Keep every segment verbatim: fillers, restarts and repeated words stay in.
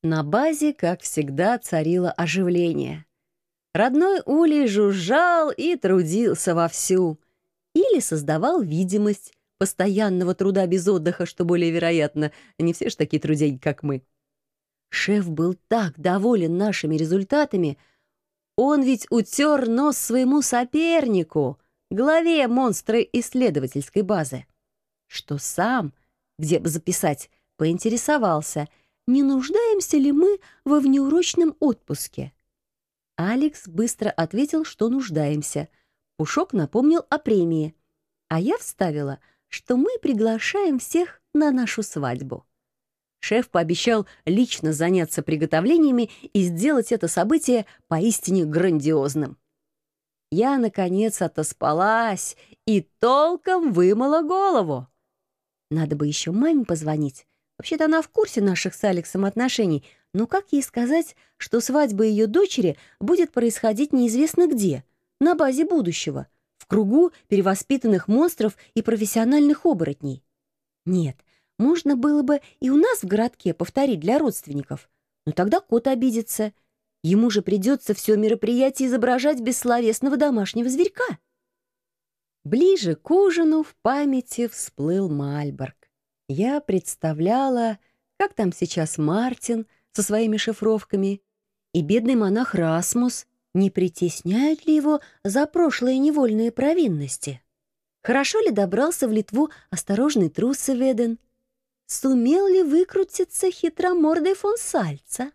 На базе, как всегда, царило оживление. Родной Улей жужжал и трудился вовсю. Или создавал видимость постоянного труда без отдыха, что более вероятно. Не все ж такие трудяги, как мы. Шеф был так доволен нашими результатами. Он ведь утер нос своему сопернику, главе монстра-исследовательской базы, что сам, где бы записать, поинтересовался, не нуждаемся ли мы во внеурочном отпуске. Алекс быстро ответил, что нуждаемся. Пушок напомнил о премии. А я вставила, что мы приглашаем всех на нашу свадьбу. Шеф пообещал лично заняться приготовлениями и сделать это событие поистине грандиозным. Я, наконец, отоспалась и толком вымыла голову. Надо бы еще маме позвонить. Вообще-то она в курсе наших с Алексом отношений, но как ей сказать, что свадьба ее дочери будет происходить неизвестно где, на базе будущего, в кругу перевоспитанных монстров и профессиональных оборотней? Нет, можно было бы и у нас в городке повторить для родственников, но тогда кот обидится. Ему же придется все мероприятие изображать бессловесного домашнего зверька. Ближе к ужину в памяти всплыл Мальборг. Я представляла, как там сейчас Мартин со своими шифровками и бедный монах Расмус, не притесняют ли его за прошлые невольные провинности. Хорошо ли добрался в Литву осторожный трус Веден? Сумел ли выкрутиться хитромордый фон Сальца?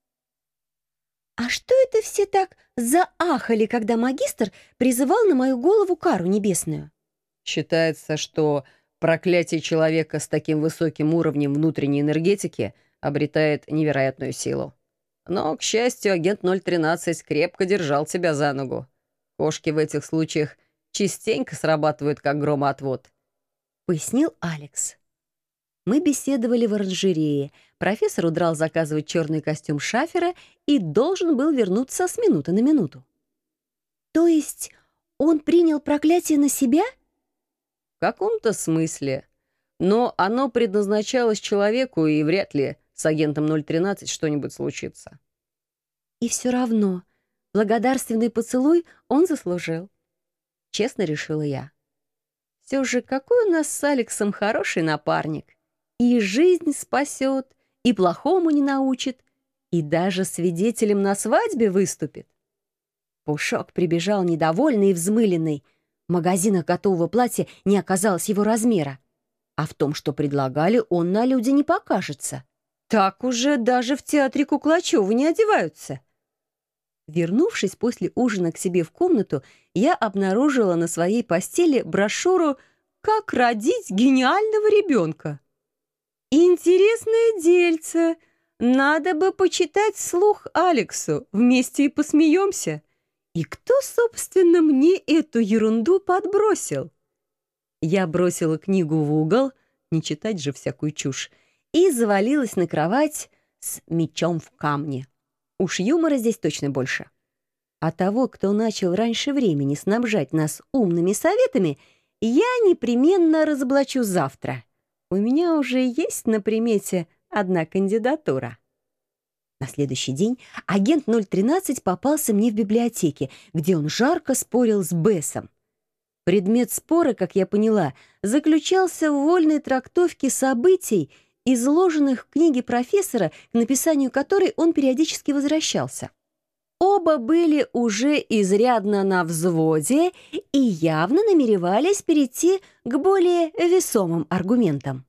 А что это все так заахали, когда магистр призывал на мою голову кару небесную? Считается, что проклятие человека с таким высоким уровнем внутренней энергетики обретает невероятную силу. Но, к счастью, агент ноль тринадцать крепко держал тебя за ногу. Кошки в этих случаях частенько срабатывают, как громоотвод, — пояснил Алекс. Мы беседовали в оранжерее. Профессор удрал заказывать черный костюм шафера и должен был вернуться с минуты на минуту. То есть он принял проклятие на себя? В каком-то смысле. Но оно предназначалось человеку, и вряд ли с агентом ноль тринадцать что-нибудь случится. И все равно благодарственный поцелуй он заслужил. Честно решила я. Все же какой у нас с Алексом хороший напарник. И жизнь спасет, и плохому не научит, и даже свидетелем на свадьбе выступит. Пушок прибежал недовольный и взмыленный. В магазинах готового платья не оказалось его размера. А в том, что предлагали, он на люди не покажется. Так уже даже в театре Куклачёва не одеваются. Вернувшись после ужина к себе в комнату, я обнаружила на своей постели брошюру «Как родить гениального ребенка». Интересное дельце. Надо бы почитать вслух Алексу, вместе и посмеемся. И кто, собственно, мне эту ерунду подбросил? Я бросила книгу в угол, не читать же всякую чушь, и завалилась на кровать с мечом в камне. Уж юмора здесь точно больше. А того, кто начал раньше времени снабжать нас умными советами, я непременно разоблачу завтра. У меня уже есть на примете одна кандидатура. На следующий день агент ноль тринадцать попался мне в библиотеке, где он жарко спорил с Бессом. Предмет спора, как я поняла, заключался в вольной трактовке событий, изложенных в книге профессора, к написанию которой он периодически возвращался. Оба были уже изрядно на взводе и явно намеревались перейти к более весомым аргументам.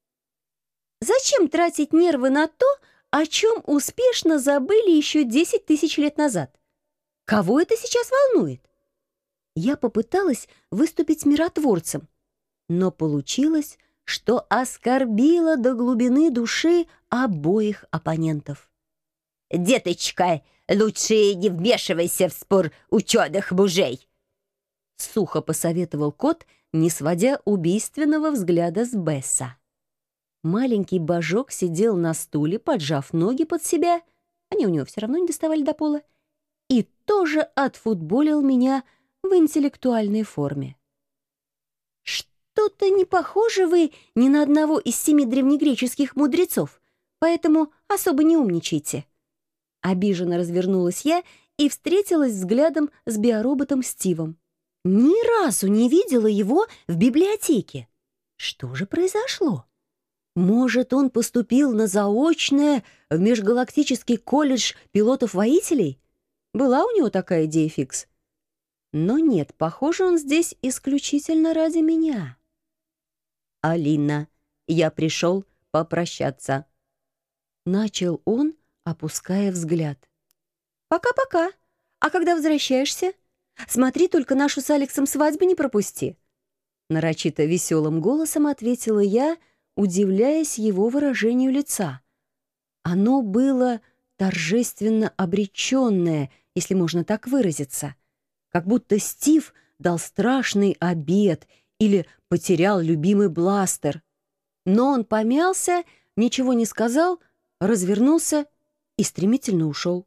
Зачем тратить нервы на то, о чем успешно забыли еще десять тысяч лет назад? Кого это сейчас волнует? Я попыталась выступить миротворцем, но получилось, что оскорбила до глубины души обоих оппонентов. «Деточка, лучше не вмешивайся в спор ученых мужей!» Сухо посоветовал кот, не сводя убийственного взгляда с Бесса. Маленький божок сидел на стуле, поджав ноги под себя, они у него все равно не доставали до пола, и тоже отфутболил меня в интеллектуальной форме. «Что-то не похожи вы ни на одного из семи древнегреческих мудрецов», поэтому особо не умничайте». Обиженно развернулась я и встретилась взглядом с биороботом Стивом. Ни разу не видела его в библиотеке. Что же произошло? Может, он поступил на заочное в Межгалактический колледж пилотов-воителей? Была у него такая идея фикс? Но нет, похоже, он здесь исключительно ради меня. «Алина, я пришел попрощаться», — начал он, опуская взгляд. «Пока-пока. А когда возвращаешься? Смотри, только нашу с Алексом свадьбу не пропусти». Нарочито веселым голосом ответила я, удивляясь его выражению лица. Оно было торжественно обреченное, если можно так выразиться. Как будто Стив дал страшный обет или потерял любимый бластер. Но он помялся, ничего не сказал, развернулся и стремительно ушел.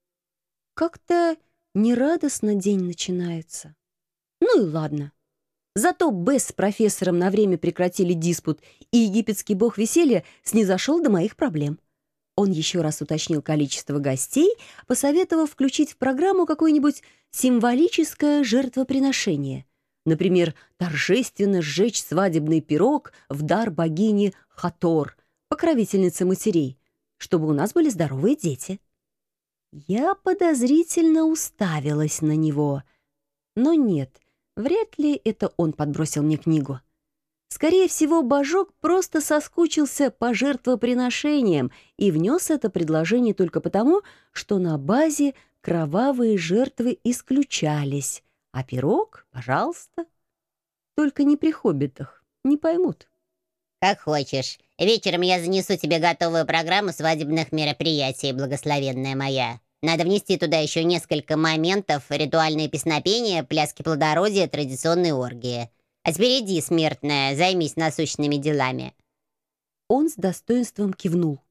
Как-то нерадостно день начинается. Ну и ладно. Зато Бесс с профессором на время прекратили диспут, и египетский бог веселья снизошел до моих проблем. Он еще раз уточнил количество гостей, посоветовав включить в программу какое-нибудь символическое жертвоприношение. Например, торжественно сжечь свадебный пирог в дар богини Хатор, покровительницы матерей, чтобы у нас были здоровые дети. Я подозрительно уставилась на него. Но нет, вряд ли это он подбросил мне книгу. Скорее всего, божок просто соскучился по жертвоприношениям и внес это предложение только потому, что на базе кровавые жертвы исключались, а пирог, пожалуйста. Только не при хоббитах, не поймут. «Как хочешь. Вечером я занесу тебе готовую программу свадебных мероприятий, благословенная моя. Надо внести туда еще несколько моментов: ритуальные песнопения, пляски плодородия, традиционные оргии. А теперь иди, смертная, займись насущными делами». Он с достоинством кивнул.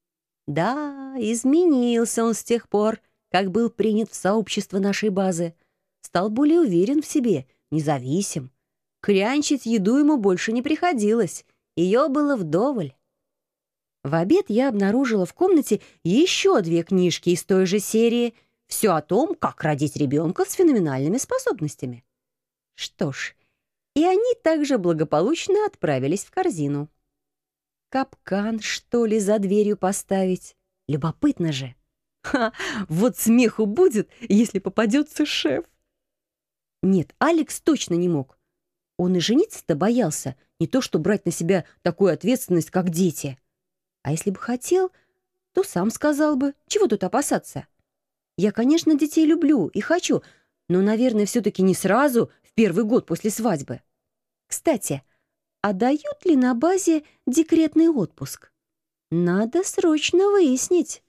Да, изменился он с тех пор, как был принят в сообщество нашей базы. Стал более уверен в себе, независим. Клянчить еду ему больше не приходилось. Ее было вдоволь. В обед я обнаружила в комнате еще две книжки из той же серии. Все о том, как родить ребенка с феноменальными способностями. Что ж, и они также благополучно отправились в корзину. Капкан, что ли, за дверью поставить? Любопытно же. Ха, вот смеху будет, если попадется шеф. Нет, Алекс точно не мог. Он и жениться-то боялся, не то что брать на себя такую ответственность, как дети. А если бы хотел, то сам сказал бы, чего тут опасаться. Я, конечно, детей люблю и хочу, но, наверное, все-таки не сразу, в первый год после свадьбы. Кстати, а дают ли на базе декретный отпуск? Надо срочно выяснить.